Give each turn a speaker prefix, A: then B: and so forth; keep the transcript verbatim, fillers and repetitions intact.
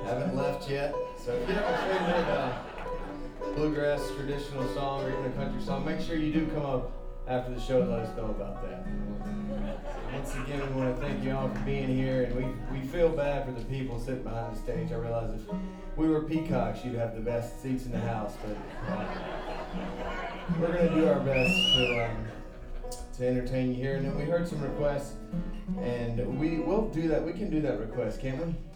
A: Haven't left yet. So if you have a favorite uh, bluegrass traditional song or even a country song, make sure you do come up after the show and let us know about that. Once again, we want to thank you all for being here, and we, we feel bad for the people sitting behind the stage. I realize if we were peacocks, you'd have the best seats in the house, but uh, we're going to do our best to um, to entertain you here. And then we heard some requests, and we will do that. We can do that request, can't we?